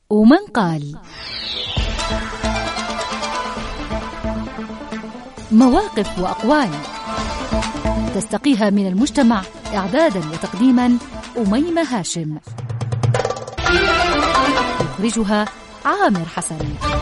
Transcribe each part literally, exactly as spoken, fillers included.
ومن قال. مواقف وأقوال تستقيها من المجتمع، إعدادا وتقديما أميمة هاشم، يخرجها عامر حسن.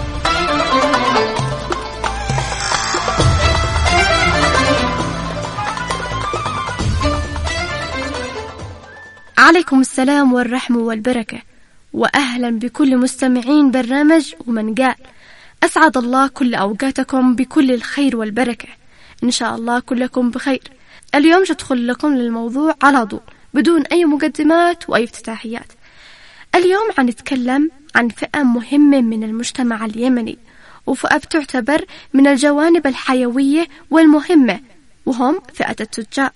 عليكم السلام والرحمة والبركة، وأهلا بكل مستمعين برنامج ومن قال. أسعد الله كل أوقاتكم بكل الخير والبركة، إن شاء الله كلكم بخير. اليوم جدخل لكم للموضوع على طول بدون أي مقدمات وأي افتتاحيات. اليوم عنتكلم عن فئة مهمة من المجتمع اليمني، وفئة تعتبر من الجوانب الحيوية والمهمة، وهم فئة التجار.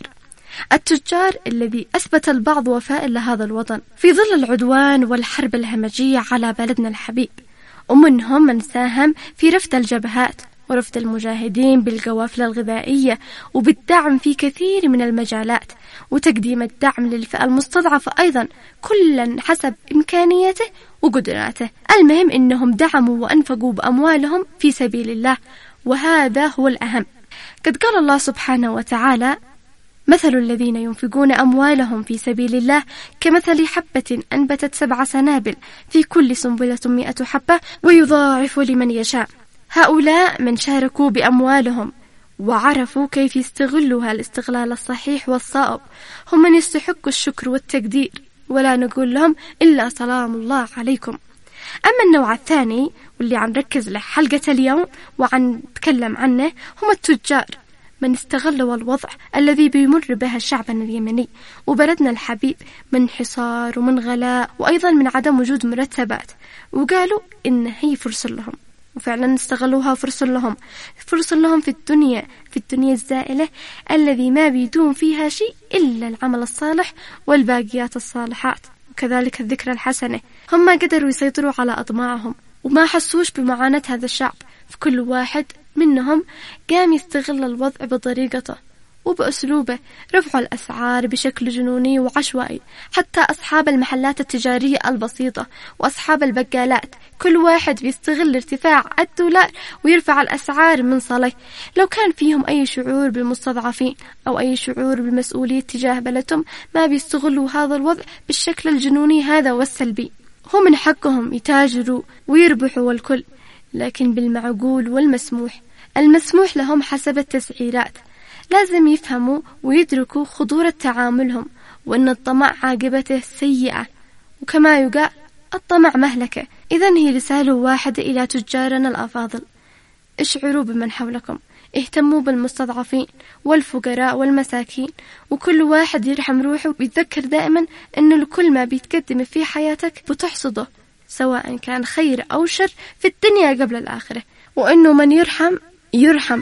التجار الذي أثبت البعض وفاء لهذا الوطن في ظل العدوان والحرب الهمجية على بلدنا الحبيب، ومنهم من ساهم في رفد الجبهات ورفد المجاهدين بالقوافل الغذائية وبالدعم في كثير من المجالات، وتقديم الدعم للفئة المستضعفة أيضا، كلا حسب إمكانياته وقدراته. المهم إنهم دعموا وأنفقوا بأموالهم في سبيل الله، وهذا هو الأهم. قد قال الله سبحانه وتعالى: مثل الذين ينفقون أموالهم في سبيل الله كمثل حبة أنبتت سبع سنابل في كل سنبلة مئة حبة ويضاعف لمن يشاء. هؤلاء من شاركوا بأموالهم وعرفوا كيف يستغلوها الاستغلال الصحيح والصائب، هم من يستحقوا الشكر والتقدير، ولا نقول لهم إلا سلام الله عليكم. أما النوع الثاني واللي عن ركز له حلقة اليوم وعن نتكلم عنه، هم التجار، من استغلوا الوضع الذي بيمر به شعبنا اليمني وبلدنا الحبيب من حصار ومن غلاء، وأيضا من عدم وجود مرتبات، وقالوا إن هي فرصة لهم، وفعلا استغلوها فرصة لهم، فرصة لهم في الدنيا في الدنيا الزائلة الذي ما بيدوم فيها شيء إلا العمل الصالح والباقيات الصالحات، وكذلك الذكرى الحسنة. هم ما قدروا يسيطروا على أطماعهم وما حسوش بمعاناة هذا الشعب، فكل واحد منهم قام يستغل الوضع بطريقته وبأسلوبه، رفعوا الأسعار بشكل جنوني وعشوائي. حتى أصحاب المحلات التجارية البسيطة وأصحاب البقالات، كل واحد بيستغل ارتفاع الدولار ويرفع الأسعار من صلاه. لو كان فيهم أي شعور بالمستضعفين أو أي شعور بالمسؤولية تجاه بلدهم، ما بيستغلوا هذا الوضع بالشكل الجنوني هذا والسلبي. هم من حقهم يتاجروا ويربحوا والكل، لكن بالمعقول والمسموح. المسموح لهم حسب التسعيرات. لازم يفهموا ويدركوا خطورة تعاملهم، وأن الطمع عاقبته سيئة، وكما يقال الطمع مهلكة. إذن هي رسالة واحدة إلى تجارنا الأفاضل: اشعروا بمن حولكم، اهتموا بالمستضعفين والفقراء والمساكين، وكل واحد يرحم روحه، ويتذكر دائما أن لكل ما بيتقدم في حياتك بتحصده، سواء كان خير أو شر في الدنيا قبل الآخرة، وأنه من يرحم يرحم.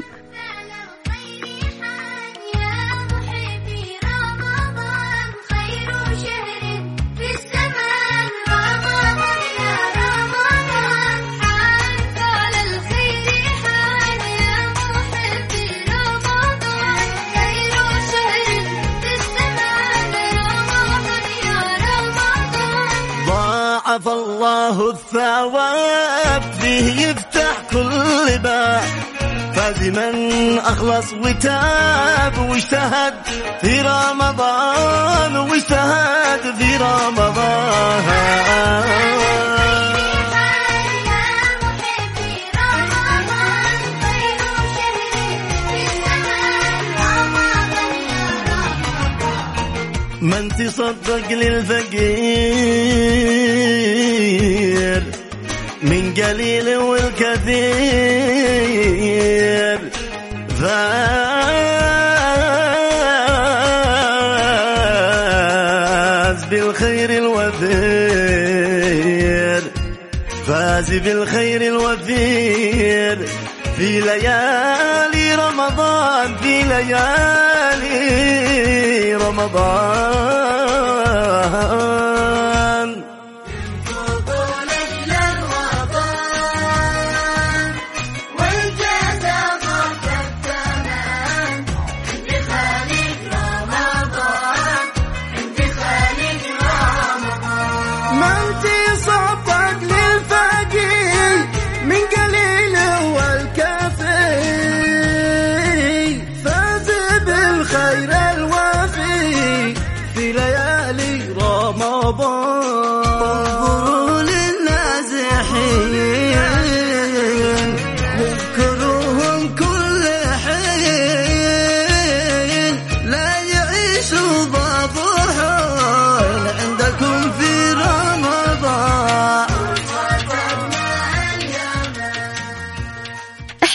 ضاعف الله الثواب فيه يفتح كل باب، فاز من أخلص وتاب واجتهد في رمضان، واجتهد في رمضان. من تصدق للفقير من قليل والكثير، فاز بالخير الوفير، فاز بالخير الوفير في ليالي رمضان، في ليالي رمضان. من تصدق للفقير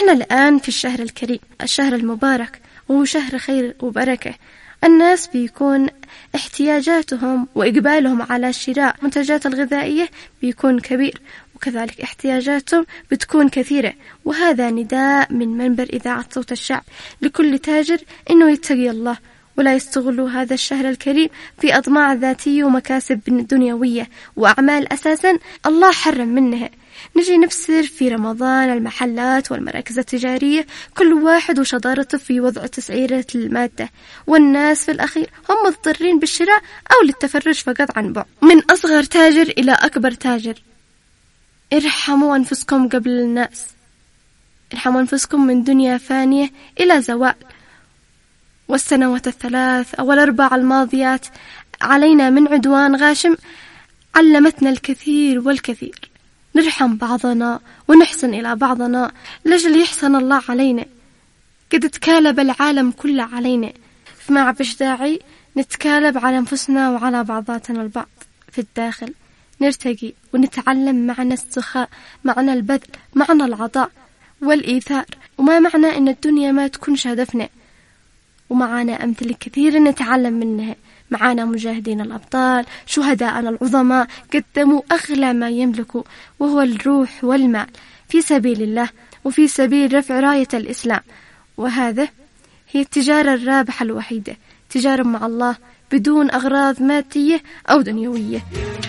إحنا الآن في الشهر الكريم، الشهر المبارك، وهو شهر خير وبركة. الناس بيكون احتياجاتهم وإقبالهم على شراء منتجات الغذائية بيكون كبير، وكذلك احتياجاتهم بتكون كثيرة. وهذا نداء من منبر إذاعة صوت الشعب لكل تاجر إنه يتقي الله ولا يستغلوا هذا الشهر الكريم في أطماع ذاتية ومكاسب دنيوية وأعمال أساسا الله حرم منها. نجي نفسر في رمضان المحلات والمراكز التجارية كل واحد وشطارته في وضع تسعيرة المادة، والناس في الأخير هم مضطرين بالشراء أو للتفرج فقط عن بعد. من أصغر تاجر إلى أكبر تاجر، ارحموا أنفسكم قبل الناس، ارحموا أنفسكم من دنيا فانية إلى زوال. والسنوات الثلاث أو الأربع الماضيات علينا من عدوان غاشم علمتنا الكثير والكثير. نرحم بعضنا ونحسن إلى بعضنا لجل يحسن الله علينا. قد تكالب العالم كله علينا، فما بش داعي نتكالب على أنفسنا وعلى بعضاتنا البعض. في الداخل نرتقي ونتعلم معنى السخاء، معنى البذل، معنى العطاء والإيثار، وما معنى أن الدنيا ما تكونش هدفنا. ومعانا أمثلة كثيرة نتعلم منها، معانا مجاهدين الأبطال، شهداءنا العظماء قدموا أغلى ما يملكوا وهو الروح والمال في سبيل الله وفي سبيل رفع راية الإسلام. وهذا هي التجارة الرابحة الوحيدة، تجارة مع الله بدون أغراض مادية أو دنيوية.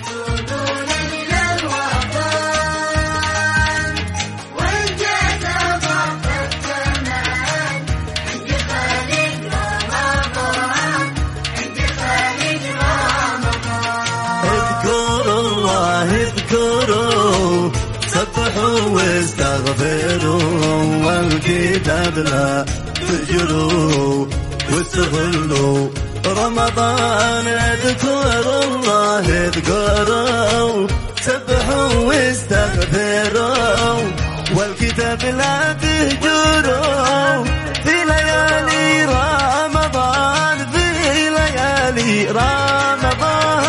اذكروا سبحوا واستغفروا والكتاب لا تجروا واستغلوا رمضان. اذكروا الله اذكروا سبحوا واستغفروا والكتاب لا تهجروا في ليالي رمضان، في ليالي رمضان.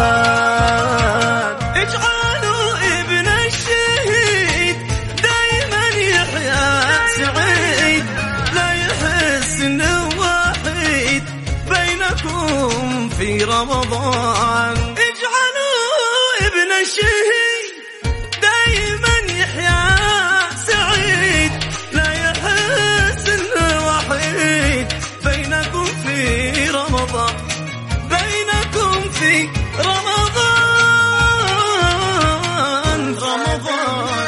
في رمضان اجعلوا ابن الشهيد دايما يحيا سعيد، لا يحس انه وحيد بينكم في رمضان، بينكم في رمضان. رمضان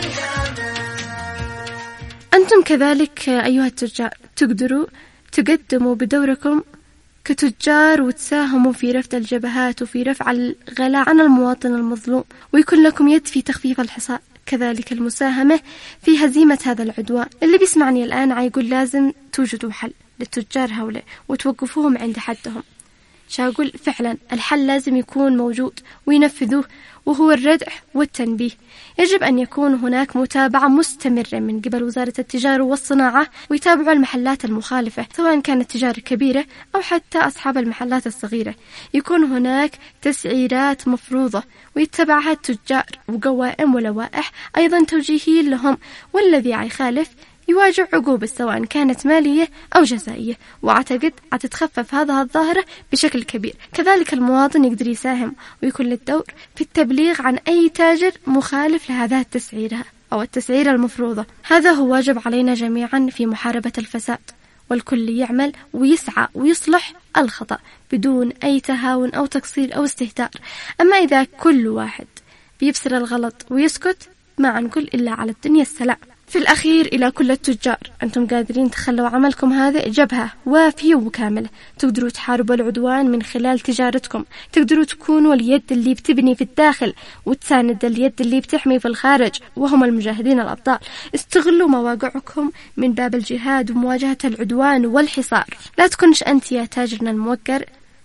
أنتم كذلك أيها التجار تقدروا تقدموا بدوركم كتجار وتساهموا في رفع الجبهات وفي رفع الغلاء عن المواطن المظلوم، ويكون لكم يد في تخفيف الحصار، كذلك المساهمة في هزيمة هذا العدوان. اللي بيسمعني الآن عيقول لازم توجدوا حل للتجار هؤلاء وتوقفوهم عند حدهم. شاقول فعلا الحل لازم يكون موجود وينفذوه، وهو الردع والتنبيه. يجب أن يكون هناك متابعة مستمرة من قبل وزارة التجارة والصناعة، ويتابعوا المحلات المخالفة سواء كانت تجارة كبيرة أو حتى أصحاب المحلات الصغيرة. يكون هناك تسعيرات مفروضة ويتبعها التجار، وقوائم ولوائح أيضا توجيهية لهم، والذي يخالف يواجه عقوبة سواء كانت مالية أو جزائية. وأعتقد هتتخفف هذا الظاهرة بشكل كبير. كذلك المواطن يقدر يساهم ويكون له الدور في التبليغ عن أي تاجر مخالف لهذه التسعيرة أو التسعيرة المفروضة. هذا هو واجب علينا جميعا في محاربة الفساد، والكل يعمل ويسعى ويصلح الخطأ بدون أي تهاون أو تقصير أو استهتار. أما إذا كل واحد بيبصر الغلط ويسكت ما نقول إلا على الدنيا السلام. في الأخير إلى كل التجار، أنتم قادرين تخلوا عملكم هذا جبهة وافية وكاملة، تقدروا تحاربوا العدوان من خلال تجارتكم، تقدروا تكونوا اليد اللي بتبني في الداخل وتساند اليد اللي بتحمي في الخارج، وهم المجاهدين الأبطال. استغلوا مواقعكم من باب الجهاد ومواجهة العدوان والحصار. لا تكونش أنت يا تاجرنا الموقر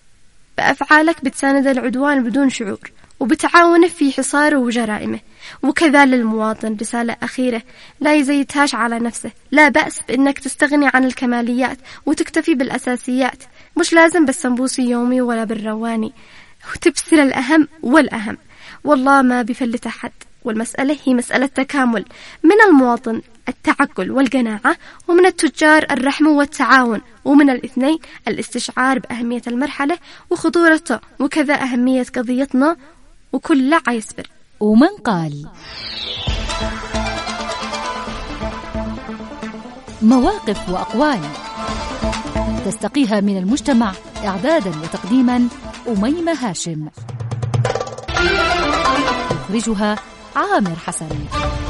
بأفعالك بتساند العدوان بدون شعور وبتعاونه في حصاره وجرائمه. وكذا للمواطن رسالة أخيرة، لا يزيتهاش على نفسه. لا بأس بأنك تستغني عن الكماليات وتكتفي بالأساسيات، مش لازم بالسمبوسي يومي ولا بالرواني، وتبصر الأهم والأهم. والله ما بفلت أحد، والمسألة هي مسألة تكامل من المواطن التعقل والقناعة، ومن التجار الرحم والتعاون، ومن الاثنين الاستشعار بأهمية المرحلة وخطورتها، وكذا أهمية قضيتنا، وكل لا يصبر. ومن قال مواقف وأقوال تستقيها من المجتمع إعدادا وتقديما أميمة هاشم، يخرجها عامر حسن.